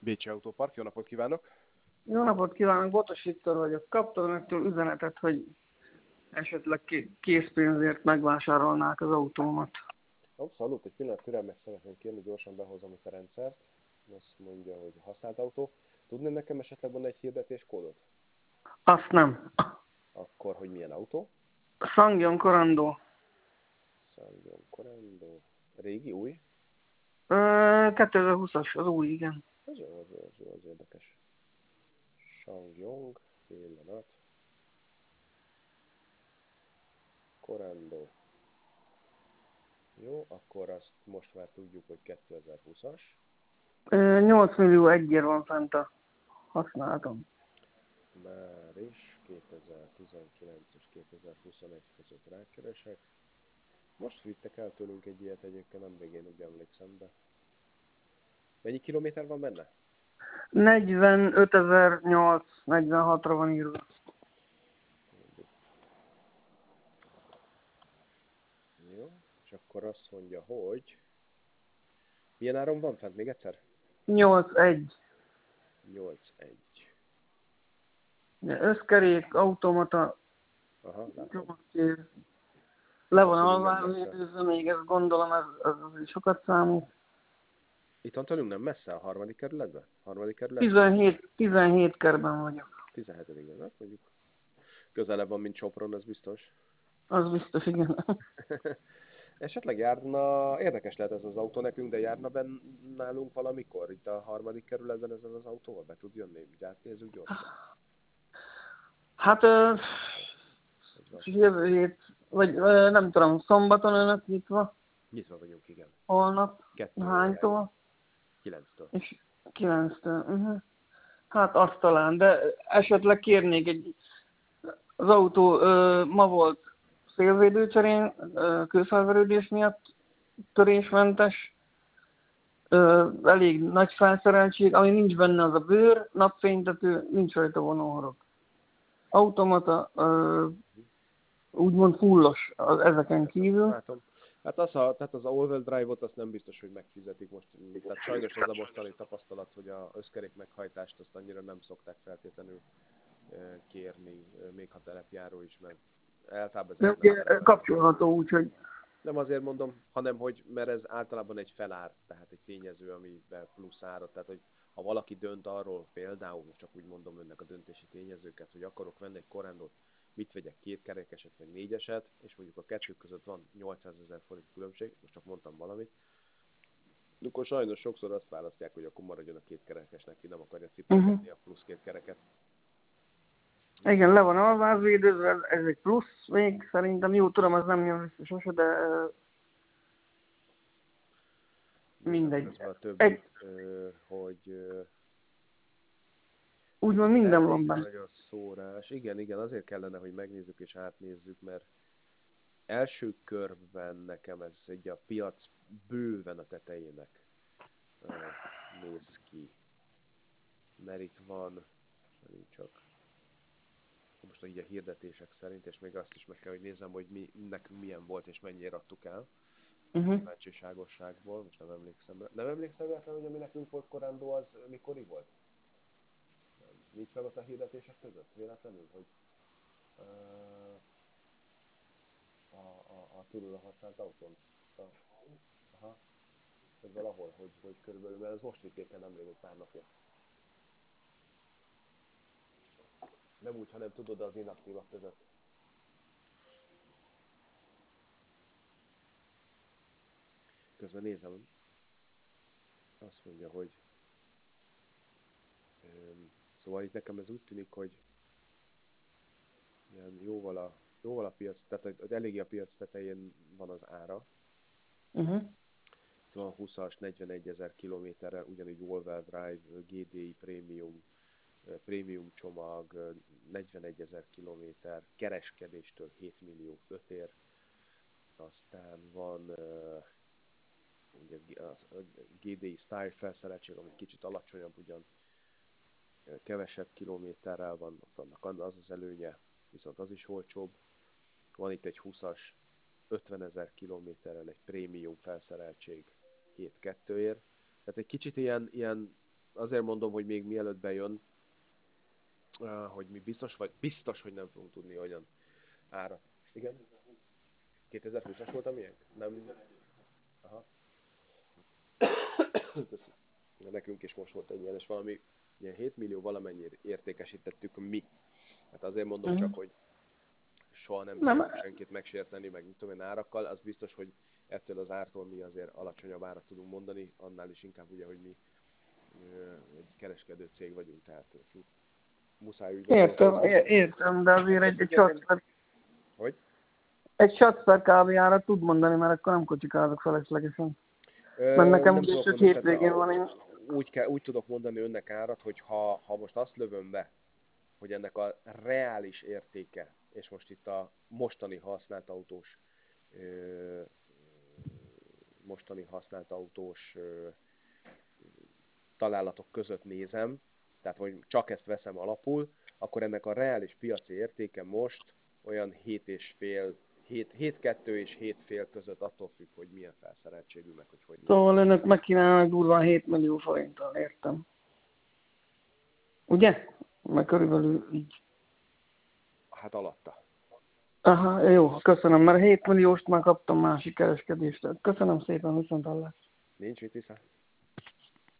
Bécsi Autópark, jó napot kívánok! Jó napot kívánok, Botos Viktor vagyok. Kaptam önöktől üzenetet, hogy esetleg készpénzért megvásárolnák az autómat. Abszolút, egy pillanat türelmet szeretném kérni, gyorsan behozom itt a rendszert. Azt mondja, hogy használt autó. Tudné nekem esetleg volna egy hirdetéskódot? Azt nem. Akkor, hogy milyen autó? Szangyon Korandó. Szangyon Korandó. Régi, új? 2020-as, az új, igen. Az jó, az érdekes. Sangyong, pillanat. Korandó. Jó, akkor azt most már tudjuk, hogy 2020-as. 8 millió egyért van fent a használatom. Már is 2019 és 2021 között rákeresek. Most vittek el tőlünk egy ilyet egyébként, nem végén úgy emlékszem, de... Mennyi kilométer van benne? 45.846-ra van írva. Jó, és akkor azt mondja, hogy... Milyen áron van fent még egyszer? 8.1. 8.1. Összkerék, automata, Aha, látom. csomagkér. Le van Tőlünk nem alvázvédőzve, még ezt gondolom, ez sokat számít. Itt tőlünk nem messze a harmadik kerületben? 17 kerben vagyok. 17-ben, hát mondjuk. Közelebb van, mint Sopron, ez biztos. Az biztos, igen. Esetleg járna, érdekes lehet ez az autó nekünk, de járna nálunk valamikor, itt a harmadik kerületben ezzel az autóval be tud jönni, így átnézzük gyorsan. Hát, jövő hét, vagy nem tudom, szombaton önök nyitva? Nyitva vagyunk, igen. Holnap? 2 Hánytól? 9-től. És 9-től. Hát azt talán, de esetleg kérnék az autó ma volt szélvédőcserén, kőfelverődés miatt törésmentes, elég nagy felszereltség, ami nincs benne az a bőr, napfénytető, nincs rajta vonóhorog. Automata, úgymond fullos ezeken kívül. Látom. Hát tehát az all-wheel drive-ot azt nem biztos, hogy megfizetik most. Tehát sajnos ez a mostani tapasztalat, hogy a összkerék meghajtást azt annyira nem szokták feltétlenül kérni, még ha terepjáró is, mert általában De ezek ugye nem kapcsolható, úgyhogy... Nem azért mondom, hanem hogy mert ez általában egy felár, tehát egy tényező, amiben plusz árat, tehát hogy ha valaki dönt arról, például, csak úgy mondom önnek a döntési tényezőket, hogy akarok venni egy Corendót, mit vegyek, kétkerekeset vagy négyeset, és mondjuk a kettő között van 800 000 forint különbség, most csak mondtam valamit, akkor sajnos sokszor azt választják, hogy akkor maradjon a kétkerekesnek, ki nem akarja cipelgetni a plusz két kereket. Igen, le van alvázvédőzve, ez egy plusz még, szerintem jó tudom, az nem jön vissza sose, de mindegy. A többi, hogy úgymond minden van elég benne. nagy a szórás. Igen, azért kellene, hogy megnézzük és átnézzük, mert első körben nekem ez egy a piac bőven a tetejének néz ki. Mert itt van, csak most így a hirdetések szerint, és még azt is meg kell, hogy nézzem, hogy nekünk milyen volt és mennyire adtuk el. Kíváncsiságosságból, most nem emlékszem rá. Nem emlékszem rá, hogy ami nekünk volt Corando, az mikori volt? Nincs meg ott a hirdetések között, véletlenül, hogy a körül a használt autón. Aha, hogy valahol, hogy körülbelül, mert ez most vitték el nemrég egy pár napja. Nem úgy, hanem tudod az inaktívak között. Közben nézem, azt mondja, hogy szóval itt nekem ez úgy tűnik, hogy ilyen jóval a piac, tehát eléggé a piac tetején van az ára. Itt van 20-as, 41 000 kilométerre, ugyanígy all-wheel drive, GDI prémium csomag, 41 000 kilométer, kereskedéstől 7 millió 5 ér. Aztán van ugye, a GDI Style felszereltség, ami kicsit alacsonyabb, ugyan kevesebb kilométerrel van, annak az az előnye, viszont az is olcsóbb. Van itt egy 20-as, 50 000 kilométerrel egy prémium felszereltség 7-2 ér. Tehát egy kicsit ilyen azért mondom, hogy még mielőtt bejön, hogy mi biztos, hogy nem fogunk tudni olyan árat. Igen? 2020-as volt a miénk? Nem? Aha. Nekünk is most volt egy ilyen, és valami ilyen 7 millió valamennyire értékesítettük mi. Hát azért mondom csak, hogy soha nem szabad senkit megsérteni, meg mit tudom én árakkal, az biztos, hogy ettől az ártól mi azért alacsonyabb árat tudunk mondani, annál is inkább ugye, hogy mi egy kereskedő cég vagyunk, tehát muszáj úgy Értem, de azért egy satszper... Hogy? Egy satszper kávéjára tud mondani, mert akkor nem kocsikázok feleslegesen. Mert nekem nem úgyis tudok csak mondani, hétvégén van én. úgy tudok mondani önnek árat, hogy ha most azt lövöm be, hogy ennek a reális értéke, és most itt a mostani használt autós találatok között nézem, tehát hogy csak ezt veszem alapul, akkor ennek a reális piaci értéke most olyan 7,2 és 7,5 között, attól függ, hogy milyen felszereltségű, meg hogy Szóval önök megkínálnak durván 7 millió forinttal, értem. Ugye? Meg körülbelül így. Hát alatta. Aha, jó, köszönöm, mert 7 millióst már kaptam másik kereskedést. Köszönöm szépen, viszonthallásra. Nincs mit, Isza.